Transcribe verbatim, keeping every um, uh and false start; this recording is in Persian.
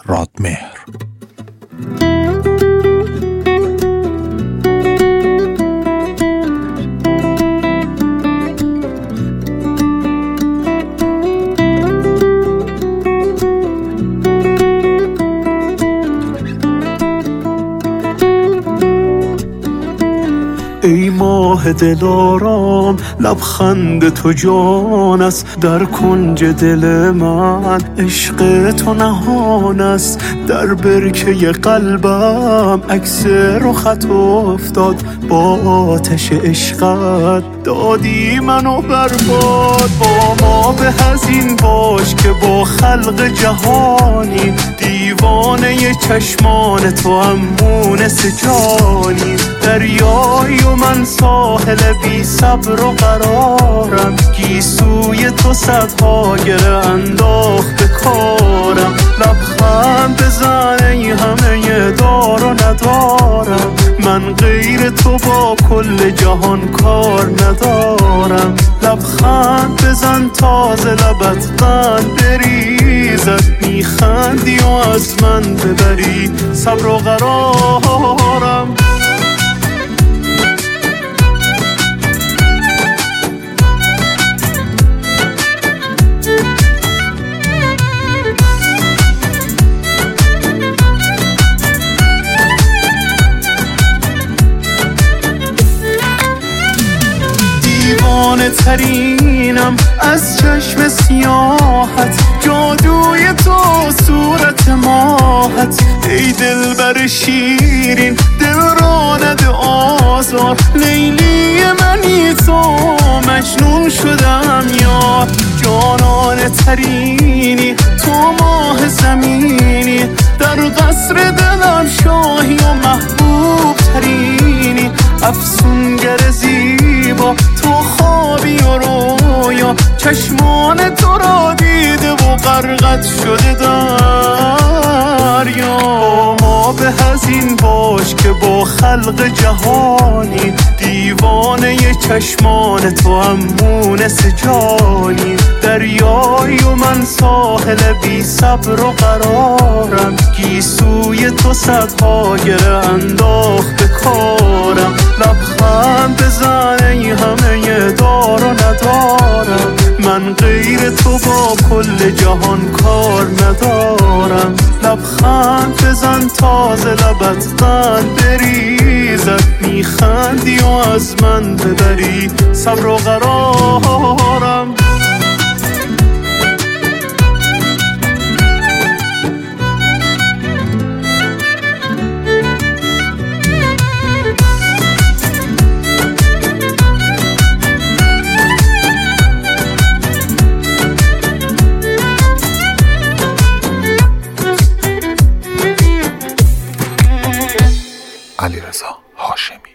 رادمهر. ای ماه دلارام لبخند تو جان است، در کنج دل من عشق تو نهان است. در برکه قلبم عکس رخت افتاد، با آتش عشقت دادی منو برباد. با ما به از این باش که با خلق جهانی، دیوانه چشمان تو هم مونس جانی. دریایی و من ساحل بی صبر و قرارم، گیسوی تو صدها گره انداخت به کارم. لبخند بزن ای همه دار و ندارم، من غیر تو با کل جهان کار ندارم. لبخند بزن تازه لبت قند بریزد، میخندی و از من ببری صبر و قرارم. دیوانه ترینم از چشم سیاحت، جادوی تو صورت ماهت. ای دلبر شیرین دل را نده آزار، لیلی منی تو مجنون شدم یار. جانانه ترینی تو ماه زمینی، در قصر دلم شاهی و محبوب ترینی. افسونگر زیبا تو خوابی و رویا، چشمان تو را دیده و غرقت شده دریا. با ما به از این باش که با خلق جهانی، دیوانه چشمان تو هم مونس جانی. دریایی و من ساحل بی صبر و قرارم، گیسوی تو صدها گره انداخت به کارم. لبخند بزن ای همه دار و ندارم، من غیر تو با کل جهان کار ندارم. لبخند بزن تازه لبت قند بریزد، میخندی و از من ببری صبر و قرارم. علیرضا هاشمی.